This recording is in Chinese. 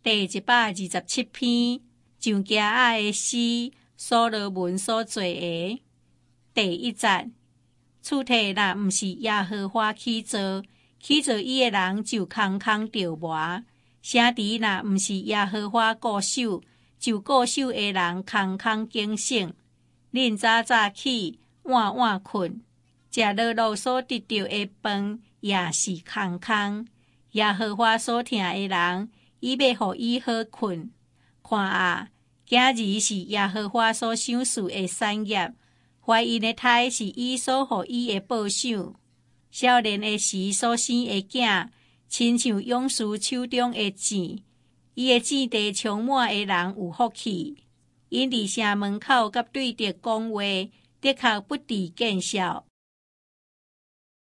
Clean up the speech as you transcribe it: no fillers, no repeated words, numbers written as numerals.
第127篇，上家仔的诗，所罗门所做的。第1节，厝体若毋是耶和华起造，起造伊的人就空空着磨；城池若毋是耶和华固守，就固守的人空空警醒。恁早早起，晚晚困，食落落所得到的饭，也是空空。耶和华所疼的人，伊要互伊好困。看啊，今日是耶和华所赏赐的产业，怀孕的胎是伊所互伊的报赏。少年的时所生的囝，亲像勇士手中的箭，伊的箭地充满的人有福气。因伫城门口甲对敌讲话，的确不敌见效。